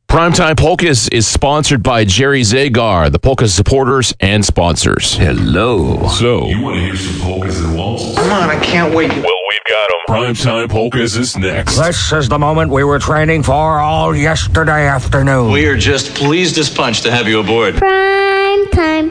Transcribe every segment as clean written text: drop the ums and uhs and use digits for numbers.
Primetime Polkas is sponsored by Jerry Zagar, the Polka supporters and sponsors. Hello. So, You want to hear some polkas and waltzes? Come on, I can't wait. Well, we've got them. Primetime Polkas is next. This is the moment we were training for all yesterday afternoon. We are just pleased as punch to have you aboard. Prime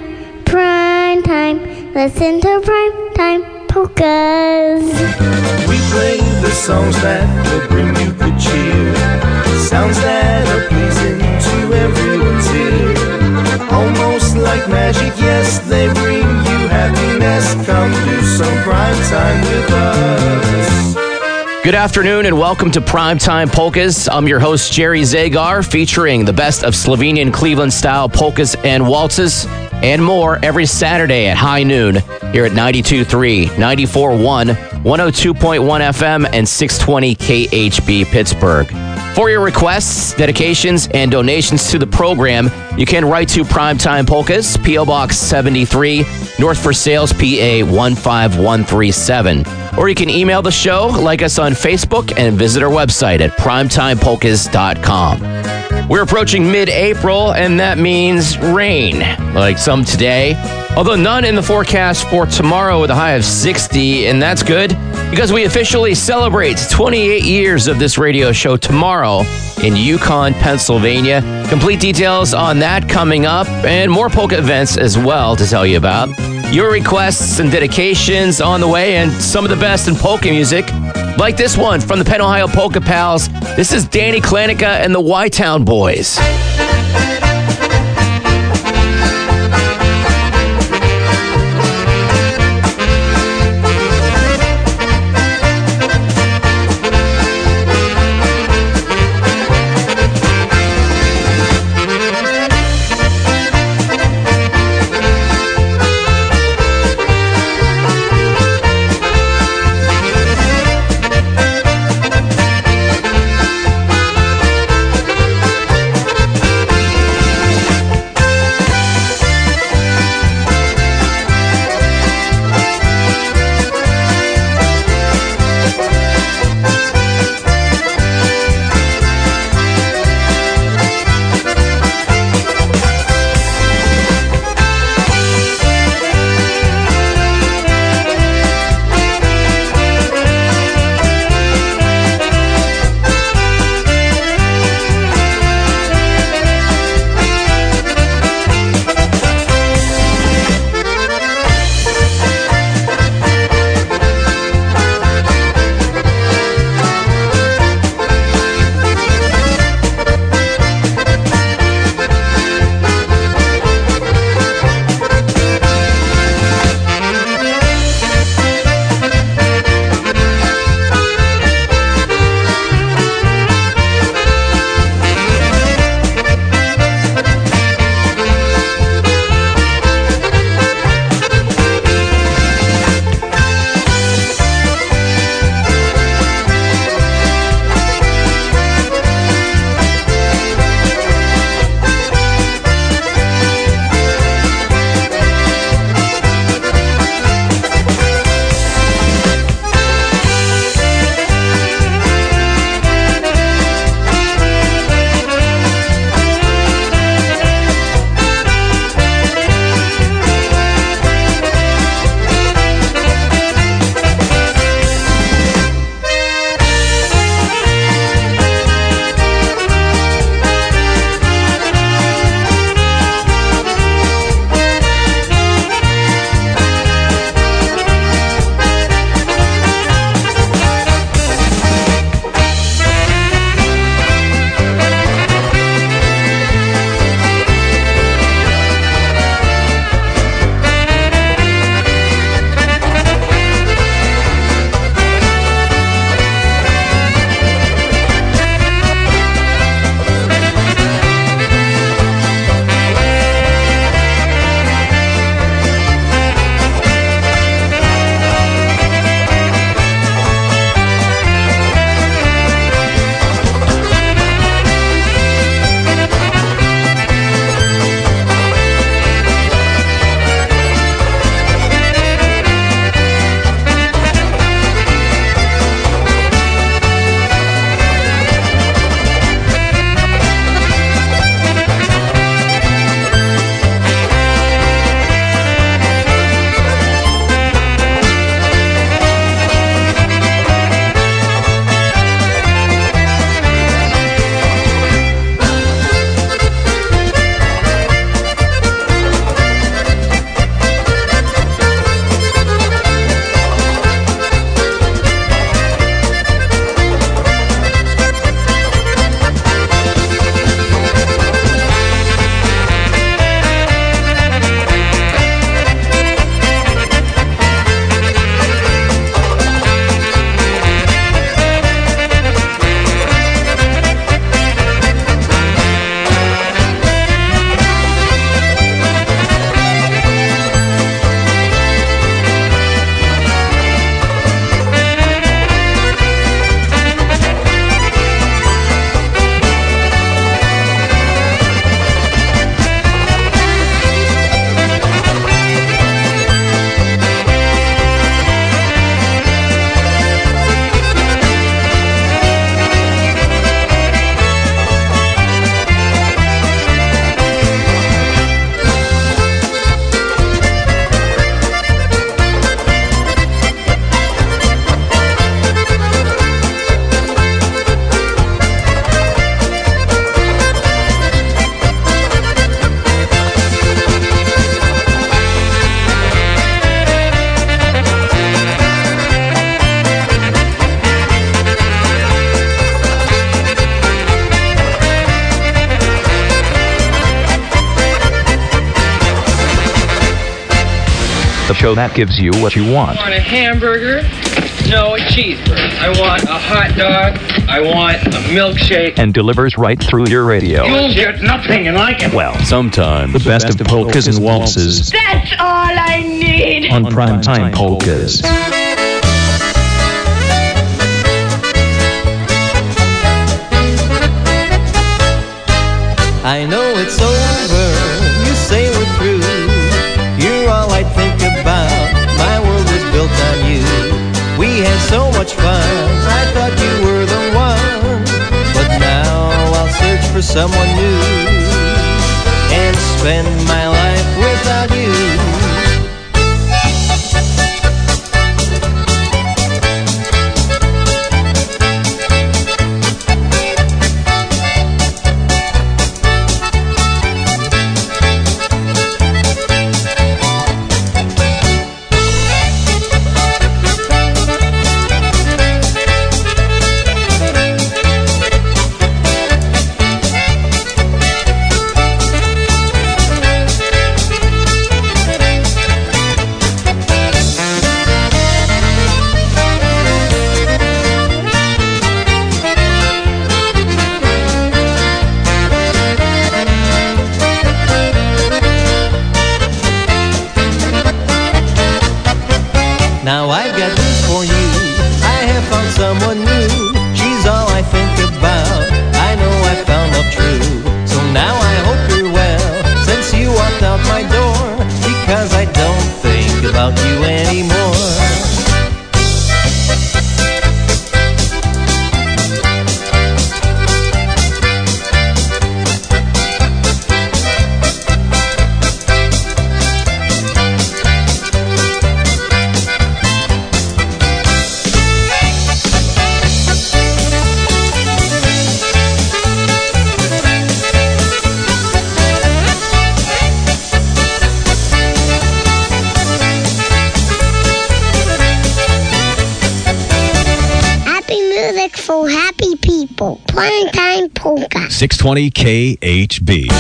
time. Listen to Prime Time Polkas. We play the songs that will bring you good cheer. Sounds that are pleasing to everyone's ear. Almost like magic, yes, they bring you happiness. Come do some prime time with us. Good afternoon and welcome to Primetime Polkas. I'm your host, Jerry Zagar, featuring the best of Slovenian Cleveland-style polkas and waltzes and more every Saturday at high noon here at 92.3, 94.1, 102.1 FM, and 620 KHB Pittsburgh. For your requests, dedications, and donations to the program, you can write to Primetime Polkas, P.O. Box 73, North Versailles, PA 15137. Or you can email the show, like us on Facebook, and visit our website at primetimepolkas.com. We're approaching mid-April, and that means rain, like some today. Although none in the forecast for tomorrow with a high of 60, and that's good because we officially celebrate 28 years of this radio show tomorrow in Yukon, Pennsylvania. Complete details on that coming up, and more polka events as well to tell you about. Your requests and dedications on the way, and some of the best in polka music, like this one from the Penn Ohio Polka Pals. This is Danny Klanica and the Y-Town Boys. The show that gives you what you want. I want a hamburger. No, a cheeseburger. I want a hot dog. I want a milkshake. And delivers right through your radio. You'll get nothing like it. Well, sometimes the best of polkas and waltzes. That's all I need. On Primetime Polkas. I know it's over, you say we're through. You're all I think about, my world was built on you. We had so much fun, I thought you were the one. But now I'll search for someone new and spend my life without you. Now I've got news for you, I have found someone new. She's all I think about, I know I found love true. So now I hope you're well, since you walked out my door, because I don't think about you anymore. For happy people. Primetime Polka. 620 KHB.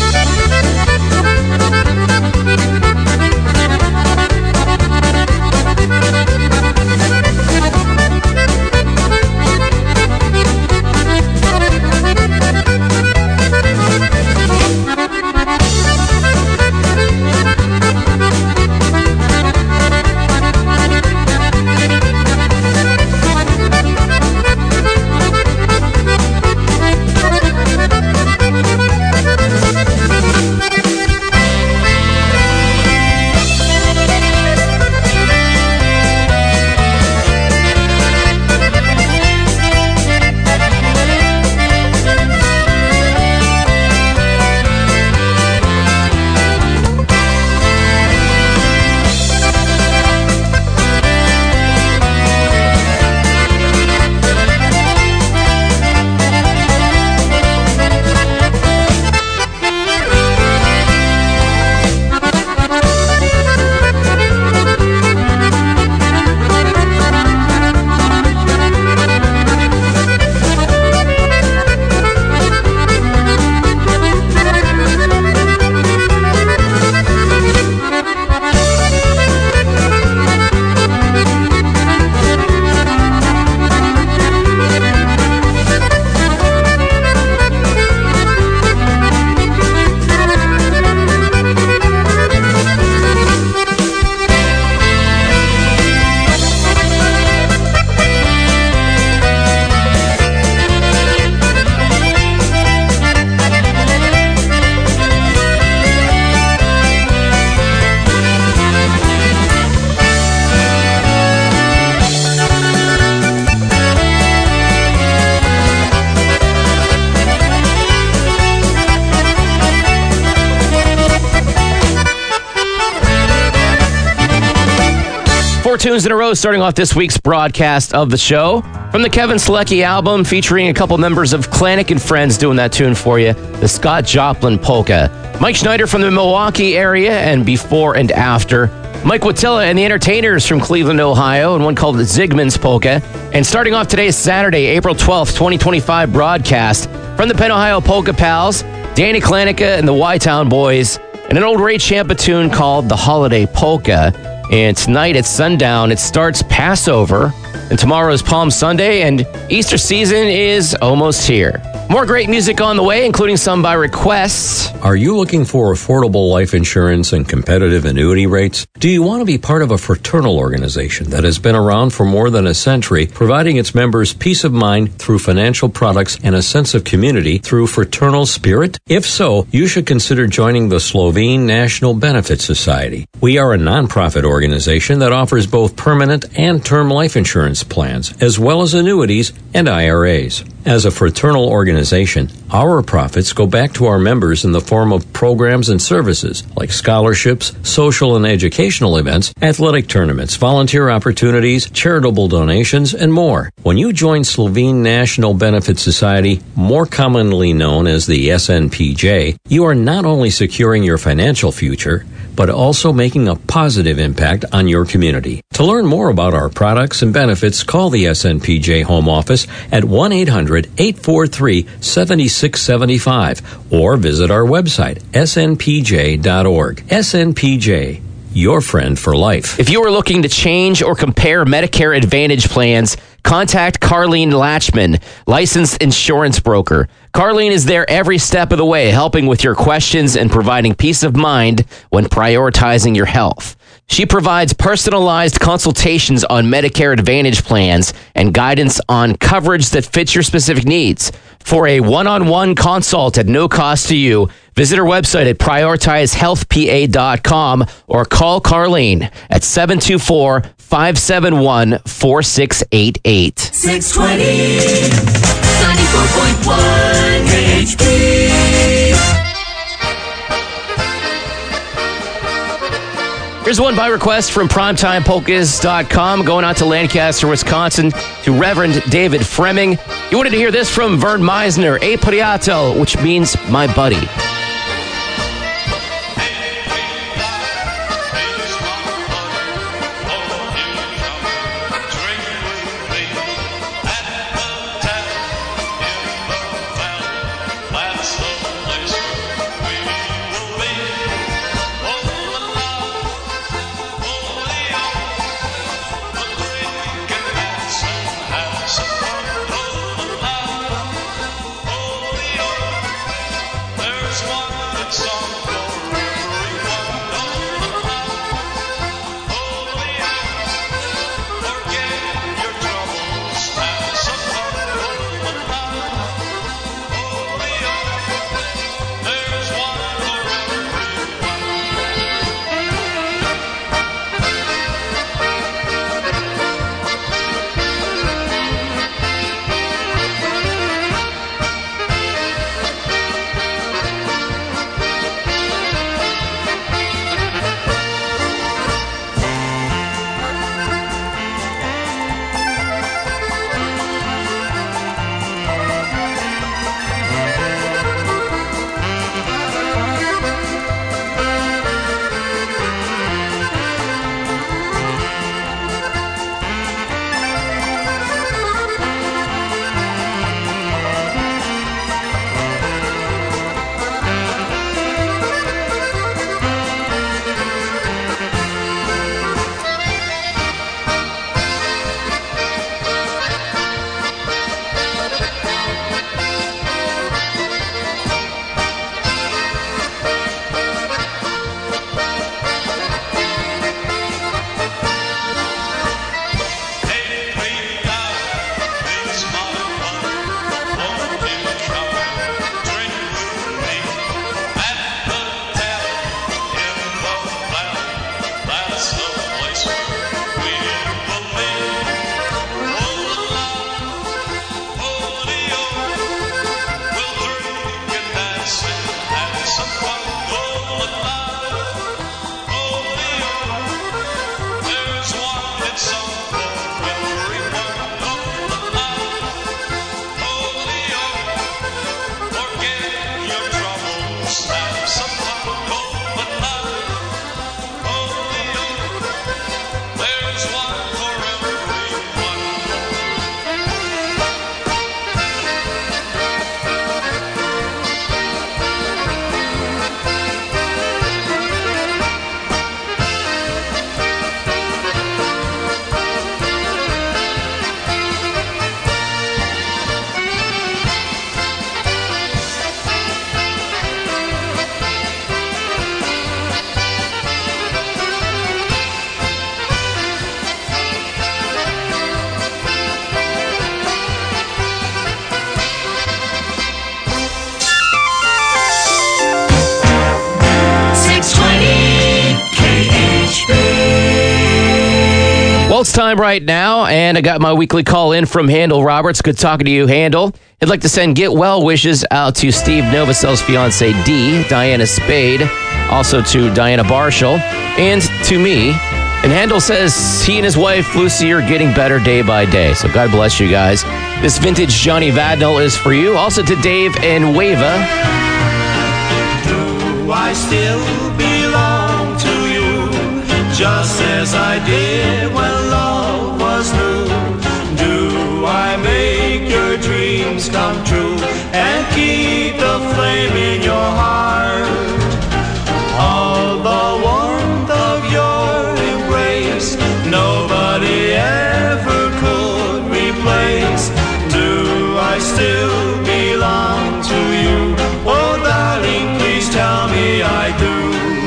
Four tunes in a row starting off this week's broadcast of the show. From the Kevin Selecki album, featuring a couple members of Clanic and Friends doing that tune for you, the Scott Joplin Polka. Mike Schneider from the Milwaukee area and Before and After. Mike Watilla and the Entertainers from Cleveland, Ohio, and one called Zygmunt's Polka. And starting off today's Saturday, April 12th, 2025 broadcast from the Penn Ohio Polka Pals, Danny Klanica and the Y-Town Boys, and an old Ray Champa tune called The Holiday Polka. And tonight at sundown, it starts Passover. And tomorrow is Palm Sunday, and Easter season is almost here. More great music on the way, including some by requests. Are you looking for affordable life insurance and competitive annuity rates? Do you want to be part of a fraternal organization that has been around for more than a century, providing its members peace of mind through financial products and a sense of community through fraternal spirit? If so, you should consider joining the Slovene National Benefit Society. We are a nonprofit organization that offers both permanent and term life insurance plans, as well as annuities and IRAs. As a fraternal organization, our profits go back to our members in the form of programs and services like scholarships, social and educational events, athletic tournaments, volunteer opportunities, charitable donations, and more. When you join Slovene National Benefit Society, more commonly known as the SNPJ, you are not only securing your financial future, but also making a positive impact on your community. To learn more about our products and benefits, call the SNPJ Home Office at 1-800-843-7675 or visit our website, snpj.org. SNPJ, your friend for life. If you are looking to change or compare Medicare Advantage plans, contact Carlene Latchman, licensed insurance broker. Carlene is there every step of the way, helping with your questions and providing peace of mind when prioritizing your health. She provides personalized consultations on Medicare Advantage plans and guidance on coverage that fits your specific needs. For a one-on-one consult at no cost to you, visit her website at prioritizehealthpa.com or call Carlene at 724-571-4688. 620 94.1 HP. Here's one by request from PrimetimePolkas.com, going out to Lancaster, Wisconsin, to Reverend David Fremming. You wanted to hear this from Vern Meisner, E Priato, which means my buddy. time right now, and I got my weekly call in from Handel Roberts. Good talking to you, Handel. I'd like to send get well wishes out to Steve Novoseli's fiance Dee, Diana Spade, also to Diana Barshall, and to me. And Handel says he and his wife Lucy are getting better day by day. So God bless you guys. This vintage Johnny Vadnal is for you. Also to Dave and Wava. Do I still belong to you, just as I did when love was new? Do I make your dreams come true and keep the flame in your heart? All the warmth of your embrace, nobody ever could replace. Do I still belong to you? Oh, darling, please tell me I do.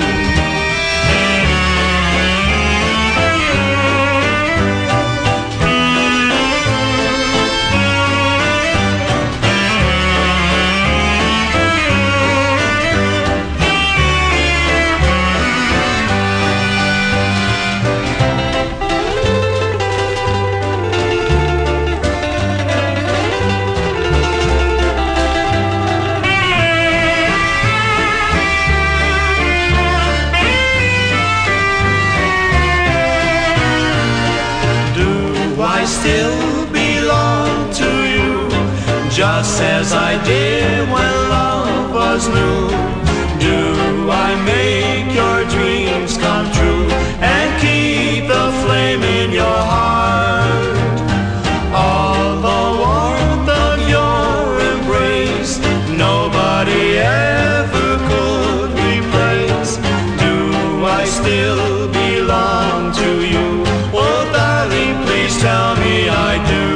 I still belong to you, just as I did when love was new. Do I make your dreams come true and keep the flame in your heart? All the warmth of your embrace, nobody ever could replace. Do I still belong to you? Oh, darling, please tell me I do.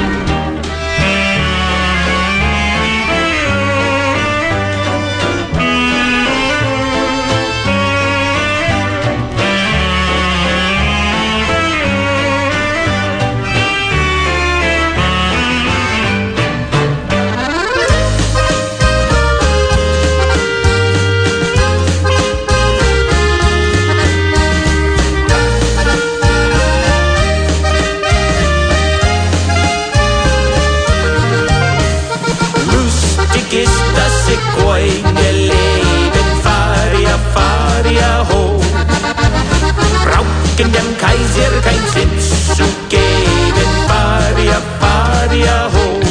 Goine Leben, fahr hoch. Brauchen dem Kaiser kein Sitz zu geben, fahr hoch.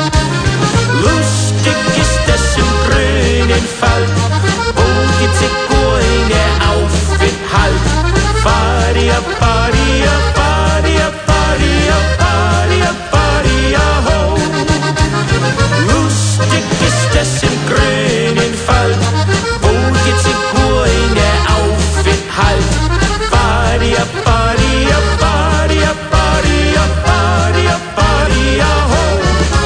Lustig ist es im grünen Wald, wo die Zigeuner Aufenthalt. Fahr hoch. Lustig ist es im grünen Wald, wo die Zigeuner Aufenthalt. Fahr hoch.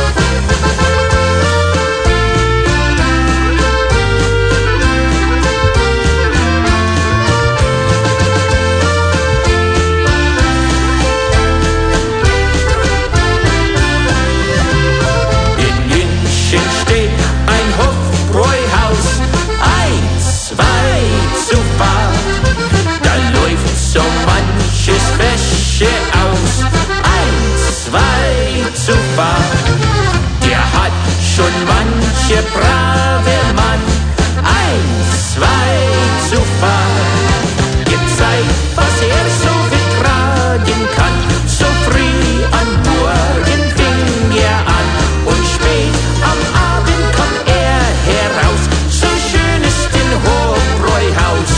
Aus, 1, 2 zu fahr. Der hat schon manche brave Mann, 1, 2 zu fahr. Gezeigt, was so vertragen kann, so früh an Morgen fing an und spät am Abend kommt heraus, so schön ist den Hofbräuhaus.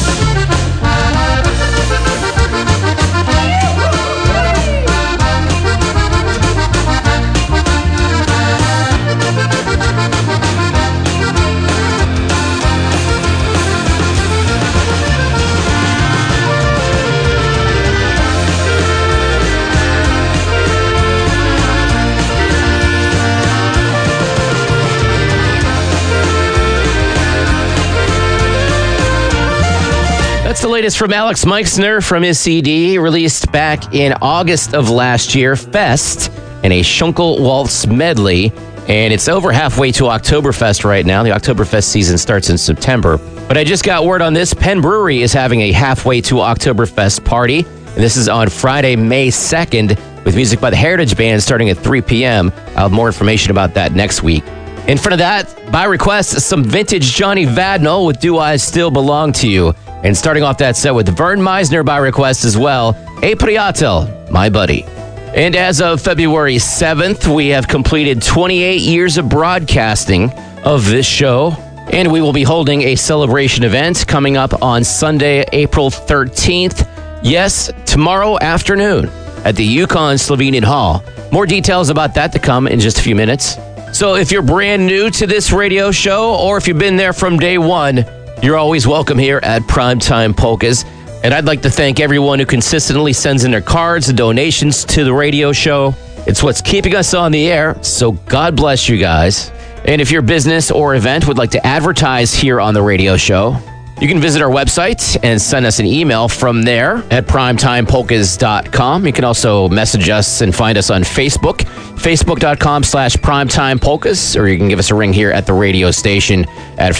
That's the latest from Alex Meixner from his CD, released back in August of last year, Fest, and a Schunkel Waltz medley. And it's over halfway to Oktoberfest right now. The Oktoberfest season starts in September. But I just got word on this. Penn Brewery is having a halfway to Oktoberfest party. And this is on Friday, May 2nd, with music by the Heritage Band starting at 3 p.m. I'll have more information about that next week. In front of that, by request, some vintage Johnny Vadnal with Do I Still Belong to You? And starting off that set with Vern Meisner by request as well, Hey Priatel, My Buddy. And as of February 7th, we have completed 28 years of broadcasting of this show. And we will be holding a celebration event coming up on Sunday, April 13th. Yes, tomorrow afternoon at the Yukon Slovenian Hall. More details about that to come in just a few minutes. So if you're brand new to this radio show, or if you've been there from day one, you're always welcome here at Primetime Polkas. And I'd like to thank everyone who consistently sends in their cards and donations to the radio show. It's what's keeping us on the air, so God bless you guys. And if your business or event would like to advertise here on the radio show, you can visit our website and send us an email from there at primetimepolkas.com. You can also message us and find us on Facebook, facebook.com/primetimepolkas, or you can give us a ring here at the radio station at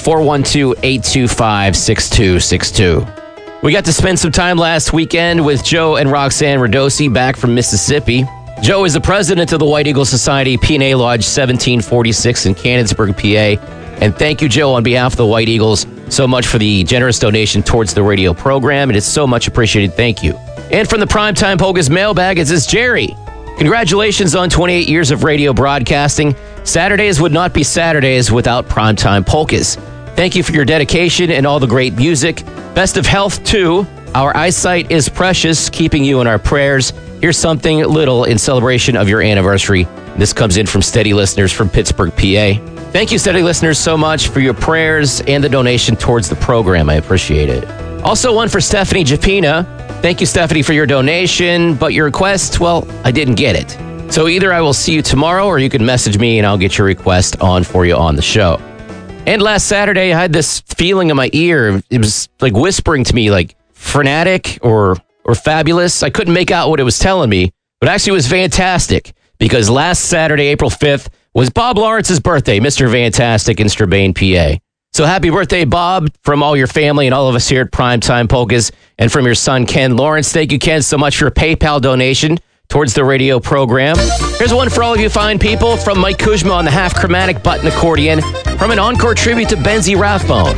412-825-6262. We got to spend some time last weekend with Joe and Roxanne Radosi back from Mississippi. Joe is the president of the White Eagle Society, P&A Lodge 1746 in Canonsburg, PA. And thank you, Joe, on behalf of the White Eagles, so much for the generous donation towards the radio program. It is so much appreciated. Thank you. And from the Primetime Polkas mailbag, it says, Jerry, congratulations on 28 years of radio broadcasting. Saturdays would not be Saturdays without Primetime Polkas. Thank you for your dedication and all the great music. Best of health, too. Our eyesight is precious, keeping you in our prayers. Here's something little in celebration of your anniversary. This comes in from steady listeners from Pittsburgh, PA. Thank you, steady listeners, so much for your prayers and the donation towards the program. I appreciate it. Also, one for Stephanie Japina. Thank you, Stephanie, for your donation, but your request, well, I didn't get it. So either I will see you tomorrow or you can message me and I'll get your request on for you on the show. And last Saturday, I had this feeling in my ear. It was like whispering to me, like frenetic or fabulous. I couldn't make out what it was telling me, but actually it was fantastic because last Saturday, April 5th, was Bob Lawrence's birthday, Mr. Fantastic in Strabane, PA. So happy birthday, Bob, from all your family and all of us here at Primetime Polkas, and from your son, Ken Lawrence. Thank you, Ken, so much for your PayPal donation towards the radio program. Here's one for all of you fine people from Mike Kuzma on the half-chromatic button accordion from an encore tribute to Benzie Rathbone.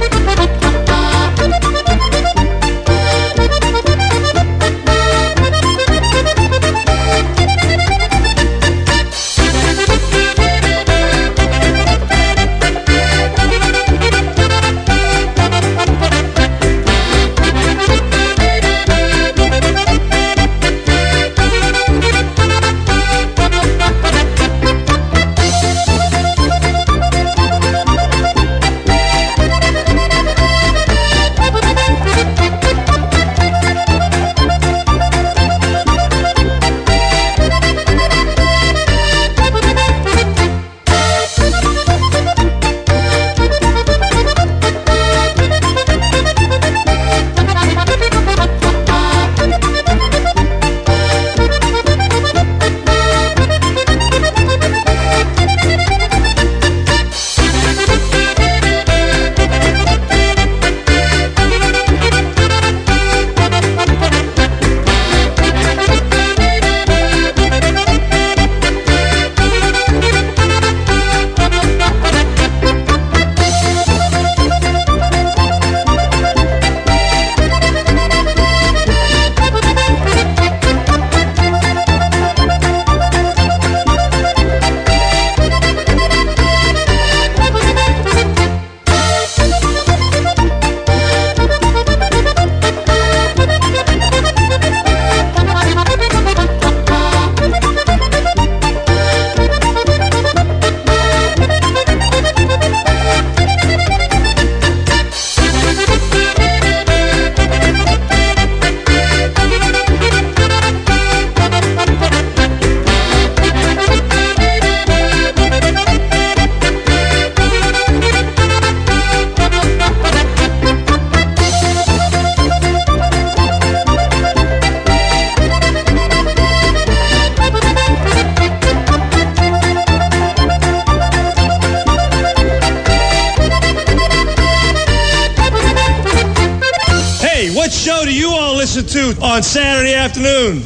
show do you all listen to on Saturday afternoon?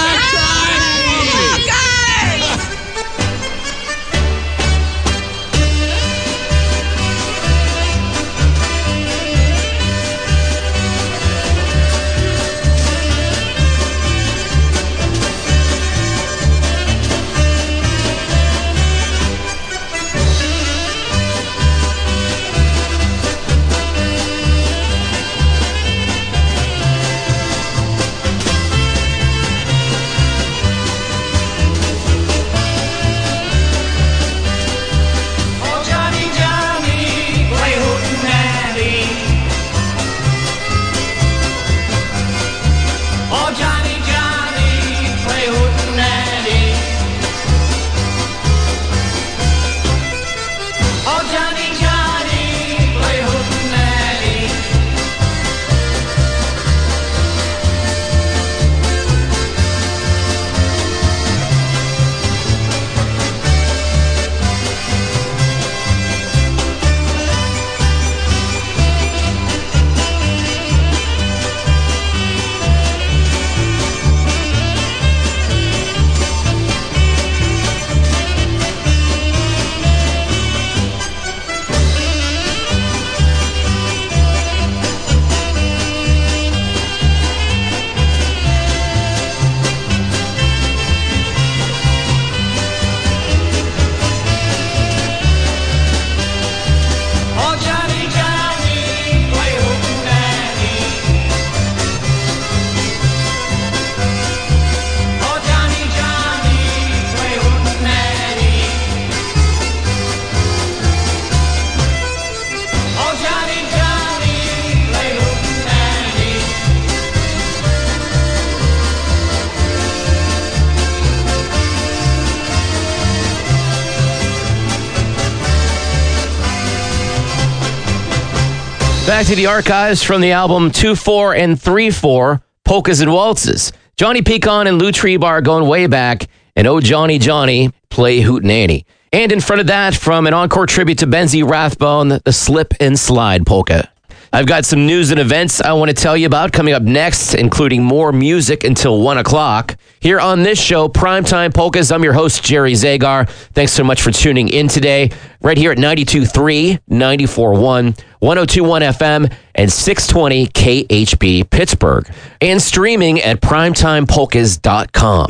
Back to the archives from the album 2-4 and 3-4, Polkas and Waltzes. Johnny Pecan and Lou Trebar going way back, and Oh Johnny Johnny, Play Hootenanny. And in front of that, from an encore tribute to Benzie Rathbone, the Slip and Slide Polka. I've got some news and events I want to tell you about coming up next, including more music until 1 o'clock. Here on this show, Primetime Polkas, I'm your host, Jerry Zagar. Thanks so much for tuning in today, right here at 92.3, 94.1, 102.1 FM, and 620 KHB Pittsburgh, and streaming at primetimepolkas.com.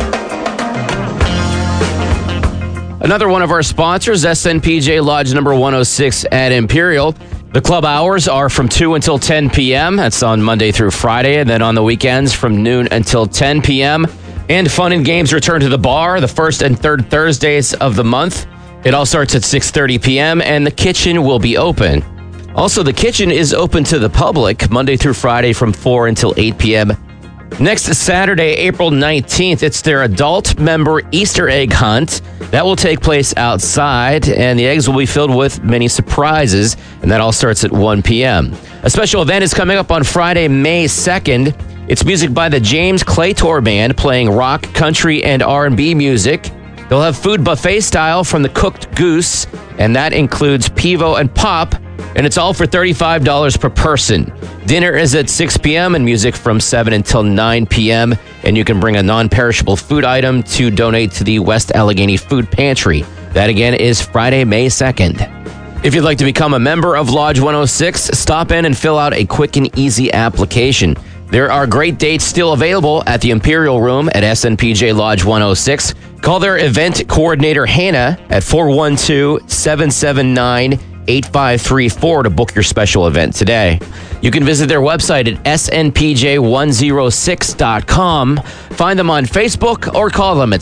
Another one of our sponsors, SNPJ Lodge number 106 at Imperial. The club hours are from 2 until 10 p.m. That's on Monday through Friday, and then on the weekends from noon until 10 p.m. And fun and games return to the bar the first and third Thursdays of the month. It all starts at 6:30 p.m., and the kitchen will be open. Also, the kitchen is open to the public Monday through Friday from 4 until 8 p.m. Next Saturday, April 19th, it's their adult member Easter egg hunt. That will take place outside, and the eggs will be filled with many surprises, and that all starts at 1 p.m. A special event is coming up on Friday, May 2nd. It's music by the James Claytor Band playing rock, country, and R&B music. They'll have food buffet style from the Cooked Goose, and that includes pivo and pop, and it's all for $35 per person. Dinner is at 6 p.m. and music from 7 until 9 p.m. And you can bring a non-perishable food item to donate to the West Allegheny Food Pantry. That again is Friday, May 2nd. If you'd like to become a member of Lodge 106, stop in and fill out a quick and easy application. There are great dates still available at the Imperial Room at SNPJ Lodge 106. Call their event coordinator, Hannah, at 412-779-8534 to book your special event today. You can visit their website at snpj106.com. Find them on Facebook or call them at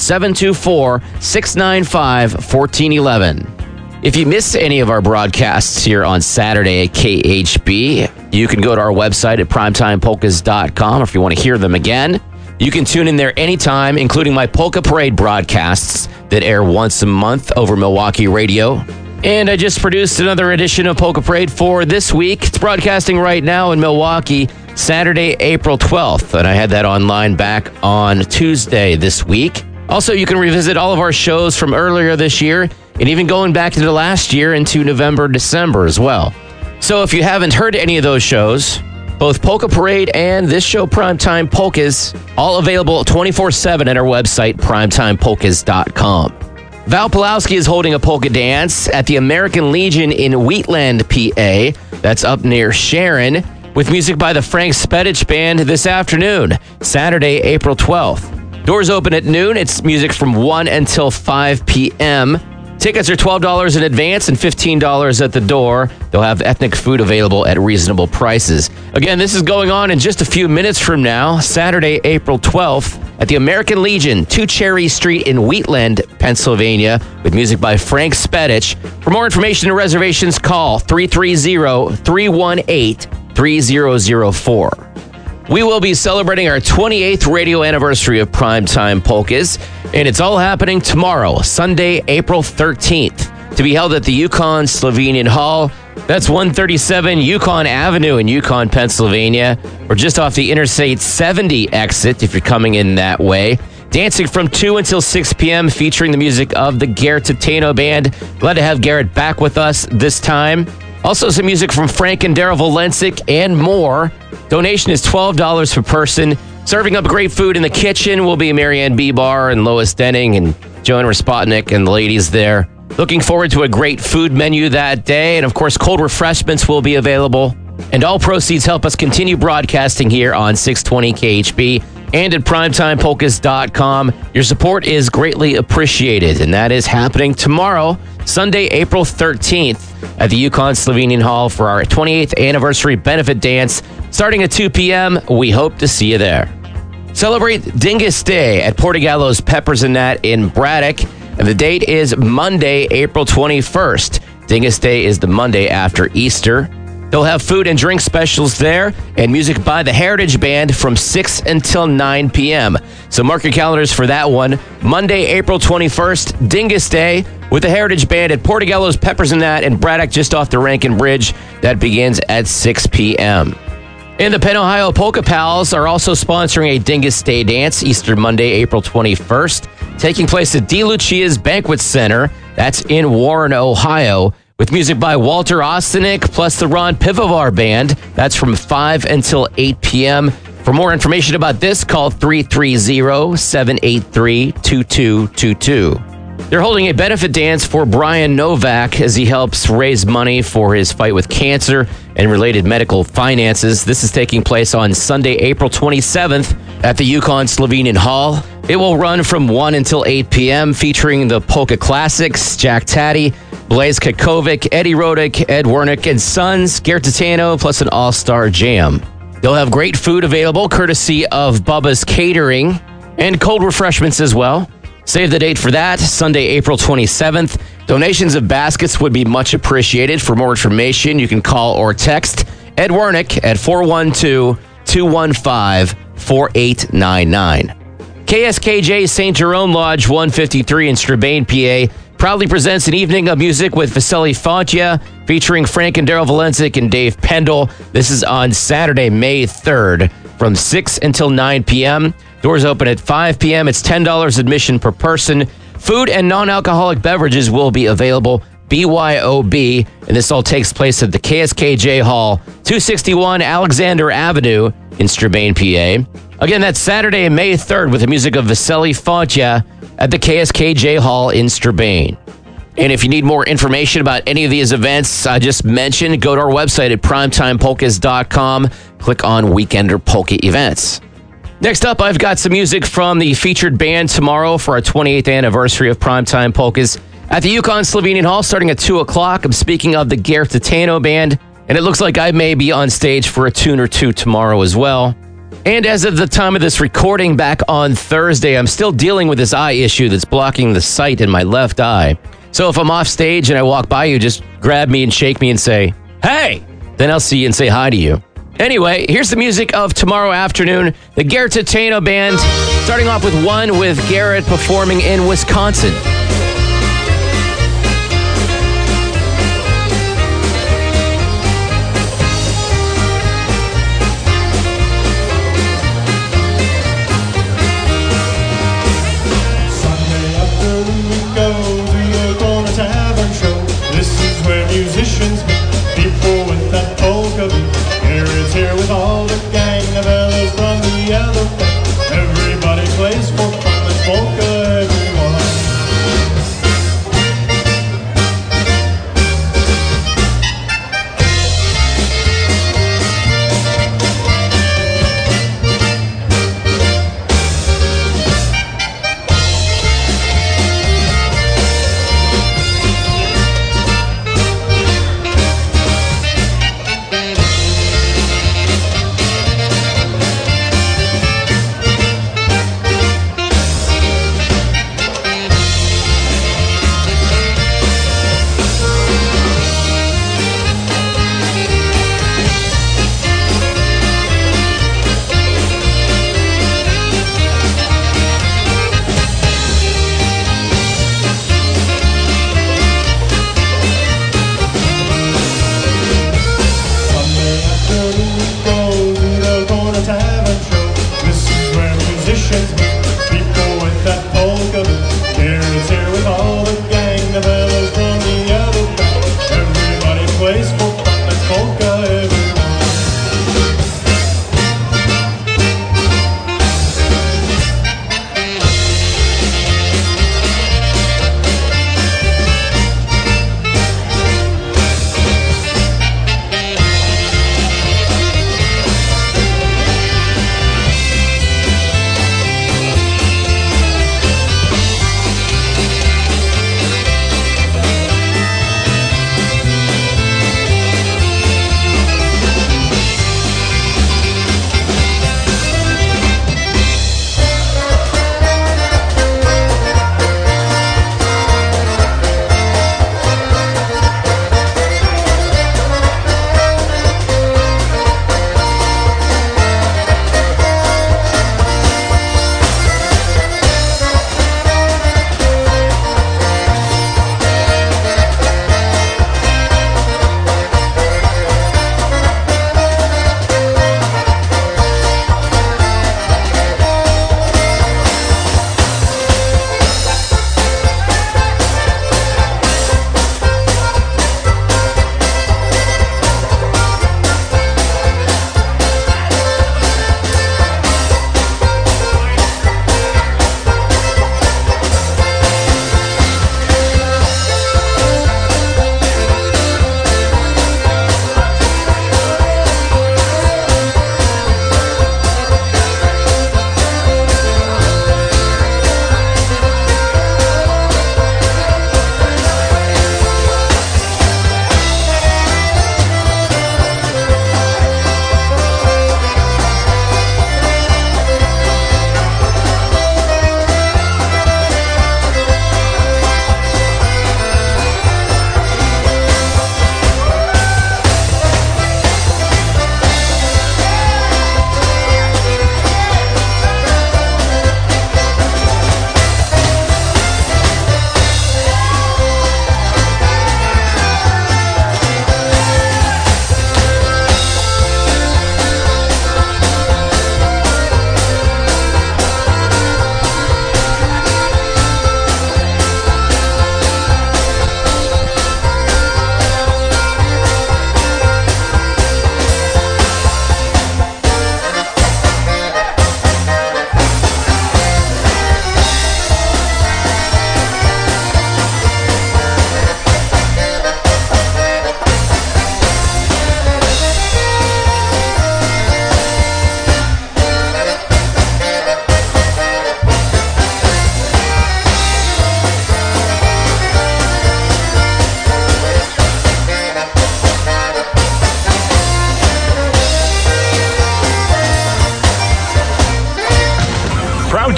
724-695-1411. If you miss any of our broadcasts here on Saturday at KHB, you can go to our website at primetimepolkas.com, or if you want to hear them again, you can tune in there anytime, including my Polka Parade broadcasts that air once a month over Milwaukee radio. And I just produced another edition of Polka Parade for this week. It's broadcasting right now in Milwaukee, Saturday, April 12th, and I had that online back on Tuesday this week. Also, you can revisit all of our shows from earlier this year, and even going back into last year into November, December as well. So if you haven't heard any of those shows, Both Polka Parade and this show, Primetime Polkas, all available 24/7 at our website, primetimepolkas.com. Val Pulowski is holding a polka dance at the American Legion in Wheatland, PA. That's up near Sharon, with music by the Frank Spedich Band this afternoon, Saturday, April 12th. Doors open at noon. It's music from 1 until 5 p.m. Tickets are $12 in advance and $15 at the door. They'll have ethnic food available at reasonable prices. Again, this is going on in just a few minutes from now, Saturday, April 12th, at the American Legion, 2 Cherry Street in Wheatland, Pennsylvania, with music by Frank Spedich. For more information and reservations, call 330-318-3004. We will be celebrating our 28th radio anniversary of Primetime Polkas, and it's all happening tomorrow, Sunday, April 13th, to be held at the Yukon Slovenian Hall. That's 137 Yukon Avenue in Yukon, Pennsylvania, or just off the Interstate 70 exit if you're coming in that way. Dancing from 2 until 6 p.m., featuring the music of the Garrett Tatano Band. Glad to have Garrett back with us this time. Also, some music from Frank and Daryl Valensik and more. Donation is $12 per person. Serving up great food in the kitchen will be Marianne Bebar and Lois Denning and Joan Raspotnik and the ladies there. Looking forward to a great food menu that day. And of course, cold refreshments will be available. And all proceeds help us continue broadcasting here on 620 KHB and at primetimepolkas.com. Your support is greatly appreciated. And that is happening tomorrow, Sunday, April 13th, at the Yukon Slovenian Hall for our 28th anniversary benefit dance. Starting at 2 p.m., we hope to see you there. Celebrate Dingus Day at Portogallo's Peppers and Nat in Braddock. And the date is Monday, April 21st. Dingus Day is the Monday after Easter. They'll have food and drink specials there and music by the Heritage Band from 6 until 9 p.m. So mark your calendars for that one. Monday, April 21st, Dingus Day with the Heritage Band at Portogallo's Peppers and Nat in Braddock just off the Rankin Bridge. That begins at 6 p.m. And the Penn Ohio Polka Pals are also sponsoring a Dingus Day dance Easter Monday, April 21st, taking place at D. Lucia's Banquet Center. That's in Warren, Ohio, with music by Walter Ostanek plus the Ron Pivovar Band. That's from 5 until 8 p.m. For more information about this, call 330-783-2222. They're holding a benefit dance for Brian Novak as he helps raise money for his fight with cancer and related medical finances. This is taking place on Sunday, April 27th at the Yukon Slovenian Hall. It will run from 1 until 8 p.m., featuring the Polka Classics, Jack Taddy, Blaze Kakovic, Eddie Rodick, Ed Wernick and Sons, Garrett Tatano, plus an all-star jam. They'll have great food available, courtesy of Bubba's Catering, and cold refreshments as well. Save the date for that, Sunday, April 27th. Donations of baskets would be much appreciated. For more information, you can call or text Ed Wernick at 412-215-4899. KSKJ St. Jerome Lodge 153 in Strabane, PA, proudly presents an evening of music with Vasily Fontia, featuring Frank and Daryl Valensik and Dave Pendle. This is on Saturday, May 3rd, from 6 until 9 p.m. Doors open at 5 p.m. It's $10 admission per person. Food and non-alcoholic beverages will be available. BYOB, and this all takes place at the KSKJ Hall, 261 Alexander Avenue in Strabane, PA. Again, that's Saturday, May 3rd, with the music of Vasily Fontia at the KSKJ Hall in Strabane. And if you need more information about any of these events I just mentioned, go to our website at primetimepolkas.com. Click on Weekender Polka Events. Next up, I've got some music from the featured band tomorrow for our 28th anniversary of Primetime Polkas at the Yukon Slovenian Hall, starting at 2 o'clock. I'm speaking of the Garrett Tatano Band, and it looks like I may be on stage for a tune or two tomorrow as well. And as of the time of this recording back on Thursday, I'm still dealing with this eye issue that's blocking the sight in my left eye. So if I'm off stage and I walk by you, just grab me and shake me and say, "Hey!" Then I'll see you and say hi to you. Anyway, here's the music of tomorrow afternoon. The Garrett Tatano Band, starting off with one with Garrett performing in Wisconsin. Sunday afternoon we go to the Corner Tavern show. This is where musicians meet, people with that polka beat. Garrett's here with all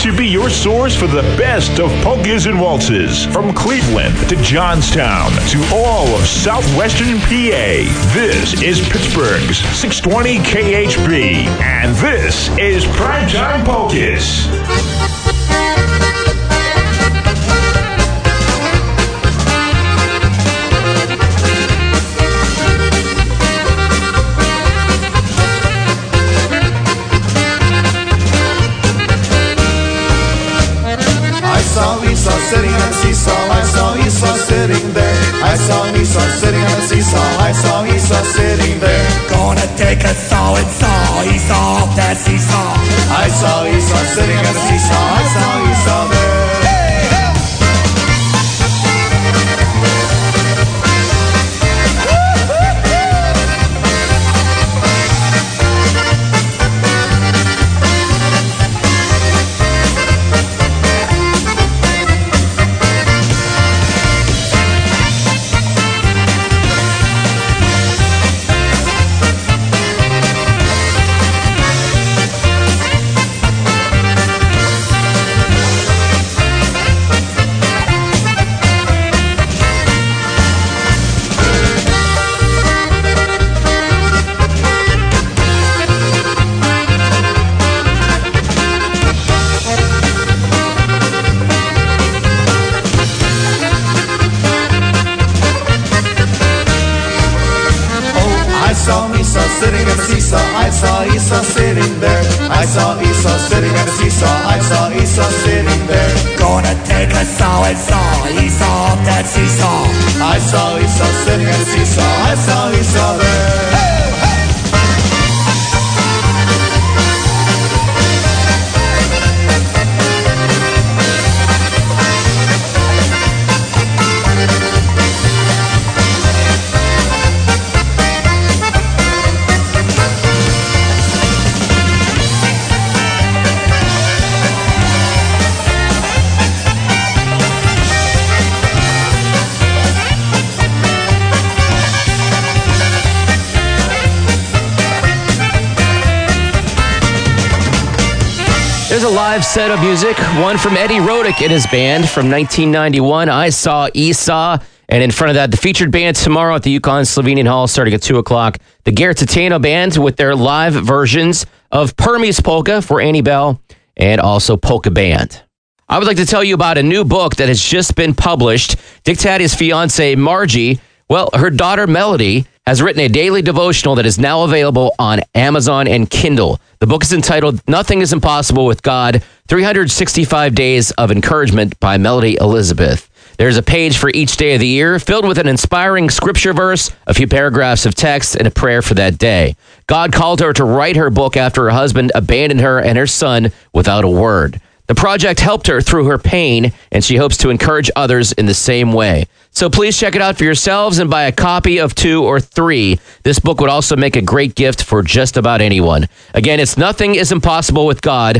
to be your source for the best of polkas and waltzes. From Cleveland to Johnstown to all of southwestern PA. This is Pittsburgh's 620 KHB. And this is Primetime Polkas. Esau sitting on the seesaw. I saw Esau sitting there. I saw Esau sitting on the seesaw. I saw Esau sitting there. Gonna take a saw and saw Esau off that seesaw. I saw Esau sitting on the seesaw. I saw Esau there. I saw Esau sitting there. I saw Esau sitting on the seesaw. I saw Esau sitting there. Gonna take a saw and saw Esau off that seesaw. I saw Esau sitting on the seesaw. I saw Esau there. There's a live set of music, one from Eddie Rodick and his band from 1991, I Saw Esau. And in front of that, the featured band tomorrow at the Yukon Slovenian Hall starting at 2 o'clock, the Gert Tatano Band with their live versions of Permis Polka for Annie Bell and also Polka Band. I would like to tell you about a new book that has just been published. Dick Tatty's fiancée, Margie, well, her daughter, Melody, has written a daily devotional that is now available on Amazon and Kindle. The book is entitled Nothing is Impossible with God, 365 Days of Encouragement by Melody Elizabeth. There's a page for each day of the year filled with an inspiring scripture verse, a few paragraphs of text, and a prayer for that day. God called her to write her book after her husband abandoned her and her son without a word. The project helped her through her pain, and she hopes to encourage others in the same way. So please check it out for yourselves and buy a copy of 2 or 3. This book would also make a great gift for just about anyone. Again, it's Nothing is Impossible with God,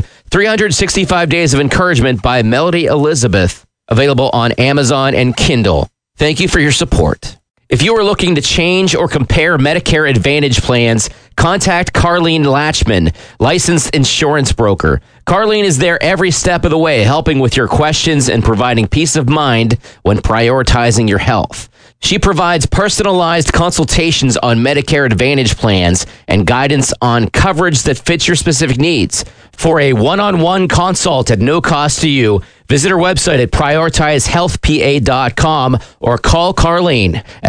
365 Days of Encouragement by Melody Elizabeth, available on Amazon and Kindle. Thank you for your support. If you are looking to change or compare Medicare Advantage plans, contact Carlene Latchman, licensed insurance broker. Carlene is there every step of the way, helping with your questions and providing peace of mind when prioritizing your health. She provides personalized consultations on Medicare Advantage plans and guidance on coverage that fits your specific needs. For a one-on-one consult at no cost to you, visit her website at prioritizehealthpa.com or call Carlene at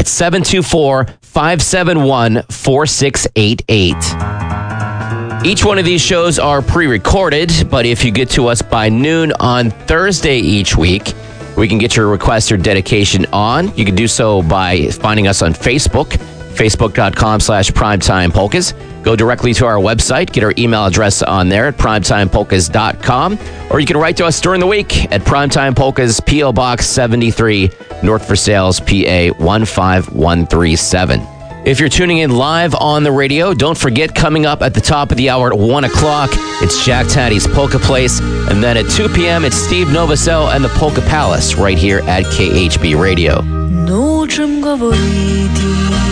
724-571-4688. Each one of these shows are pre-recorded, but if you get to us by noon on Thursday each week, we can get your request or dedication on. You can do so by finding us on Facebook, facebook.com/primetimepolkas. Go directly to our website, get our email address on there at primetimepolkas.com, or you can write to us during the week at Primetime Polkas, P.O. Box 73, North Versailles, PA 15137. If you're tuning in live on the radio, don't forget, coming up at the top of the hour at 1 o'clock, it's Jack Tatty's Polka Place. And then at 2 p.m., it's Steve Novosel and the Polka Palace right here at KHB Radio. No czym govoriti,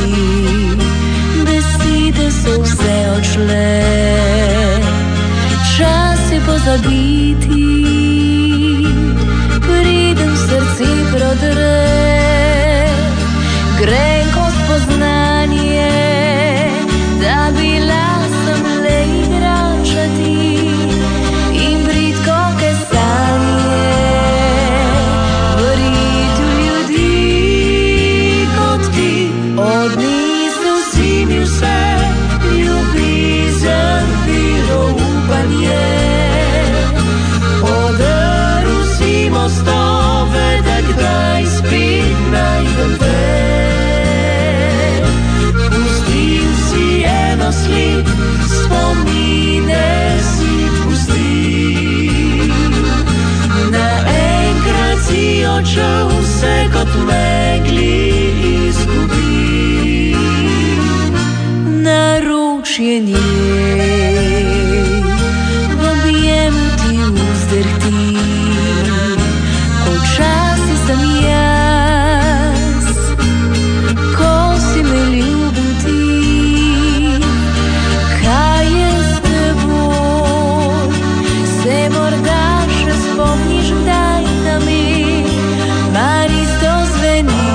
beside są vse odšle, čas je pozabiti. jednoslí, spomíne si pustý. Na enkrát očov se kot megli izgubi. Naručje njej v objemu ti uzdrhti. Počasi sem jaz, ko si me ljubil ti. Kaj je s teboj, se morda še spomniš kdaj na me, mar isto zveni,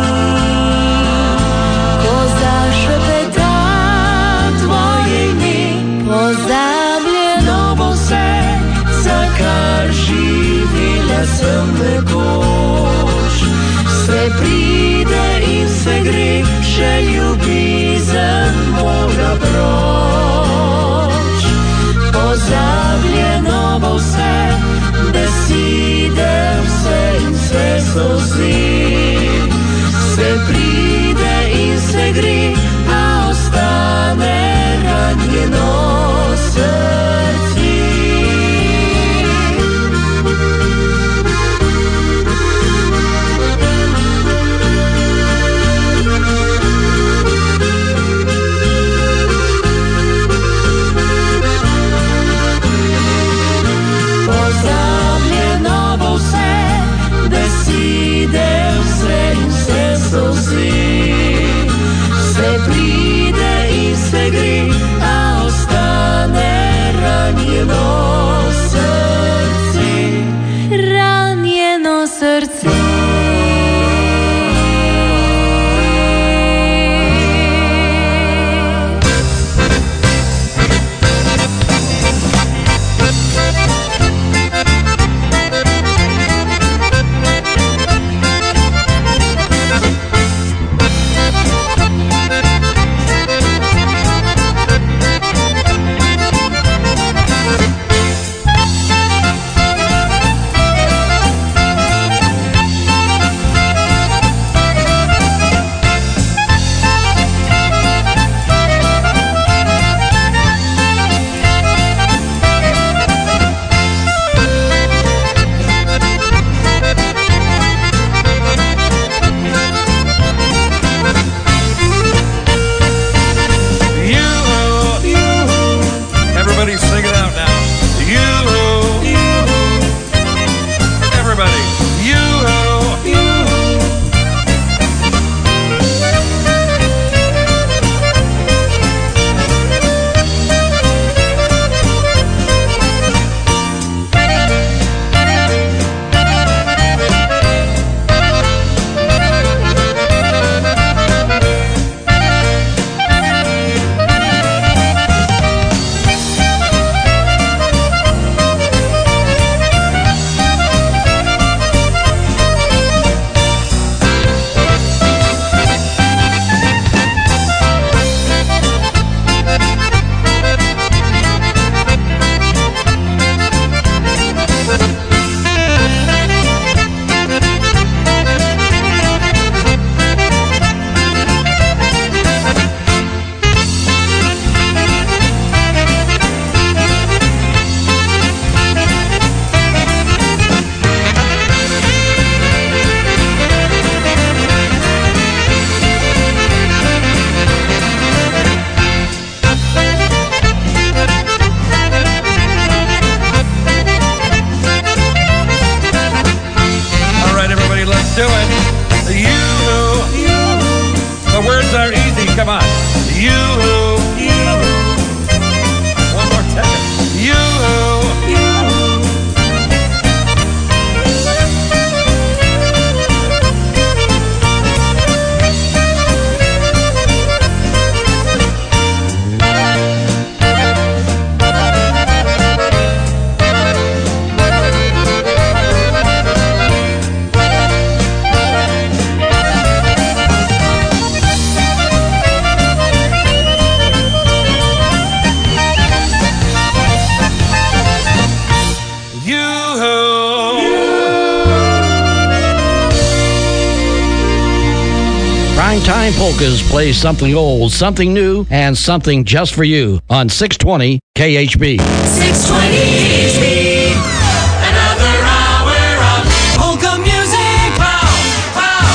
ko zašepeta tvoje ime. Pozabljeno bo vse, za kar živela sem nekoč. Se pride in se gre, še ljubezen mora proč. Pozabljeno bo vse, besede vse in vse solzi. Se pride in se gre, a ostane ranjeno srce. Primetime Polkas plays something old, something new, and something just for you on 620 KHB. 620 KHB. Another hour of polka music. Pow, pow,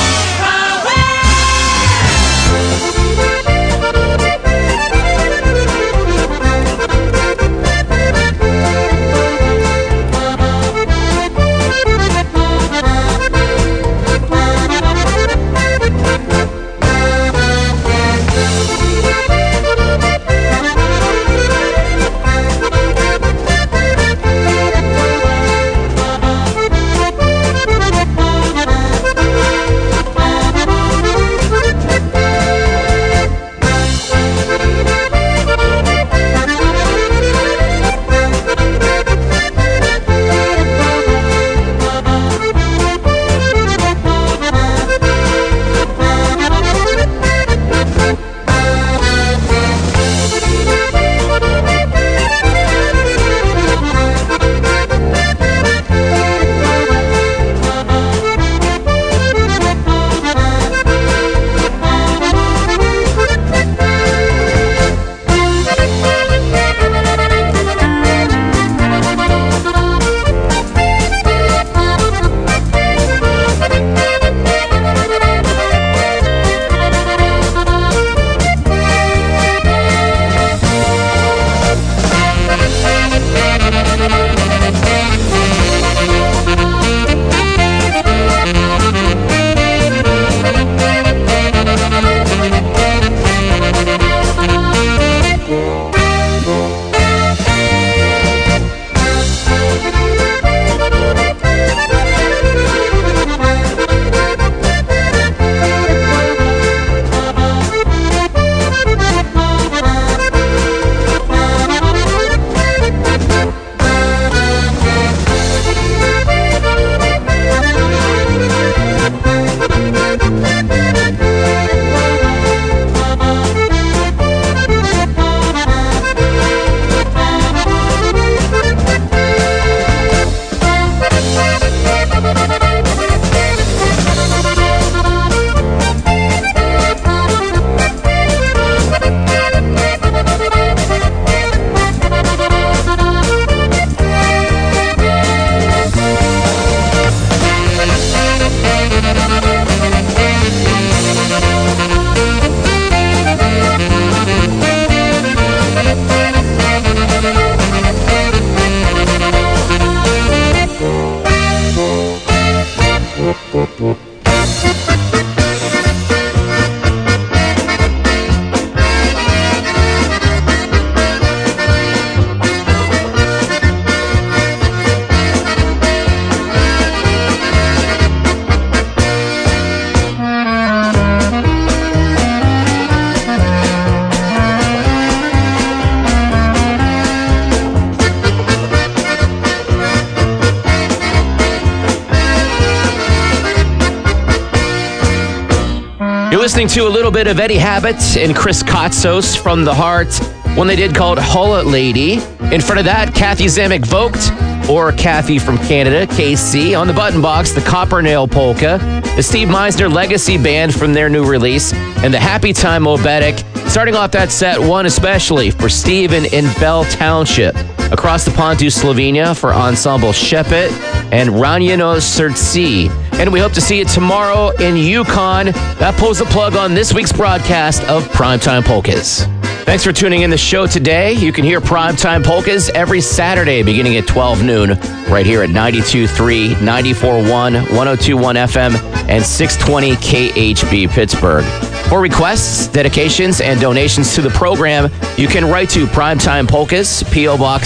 You're listening to a little bit of Eddie Habit and Chris Kotsos from The Heart, one they did called Holla Lady. In front of that, Kathy Zamek Vogt, or Kathy from Canada, KC. On the button box, the Copper Nail Polka, the Steve Meisner Legacy Band from their new release, and the Happy Time Mobetic. Starting off that set, one especially for Steven in Bell Township. Across the pond to Slovenia for Ensemble Shepet and Ranjeno Srce. And we hope to see you tomorrow in Yukon. That pulls the plug on this week's broadcast of Primetime Polkas. Thanks for tuning in the show today. You can hear Primetime Polkas every Saturday beginning at 12 noon right here at 92.3, 94.1, 102.1 FM, and 620 KHB Pittsburgh. For requests, dedications, and donations to the program, you can write to Primetime Polkas, P.O. Box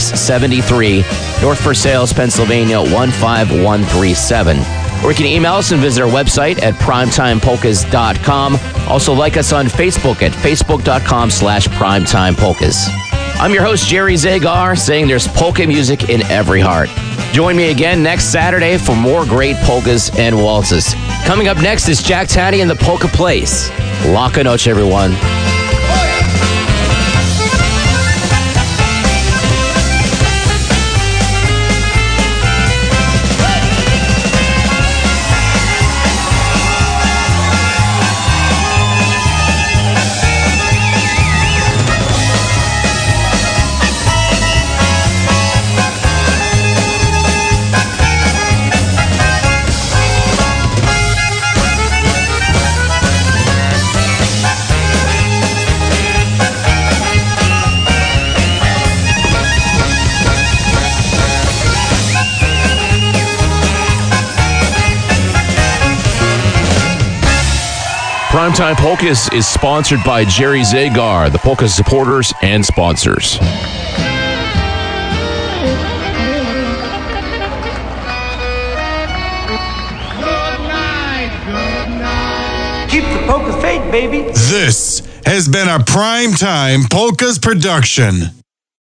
73, North Versailles, Pennsylvania 15137. Or you can email us and visit our website at primetimepolkas.com. Also like us on Facebook at facebook.com/primetimepolkas. I'm your host, Jerry Zagar, saying there's polka music in every heart. Join me again next Saturday for more great polkas and waltzes. Coming up next is Jack Taddy and the Polka Place. Laka noche, everyone. Primetime Polkas is sponsored by Jerry Zagar, the Polka supporters and sponsors. Keep the polka faith, baby. This has been a Primetime Polkas production.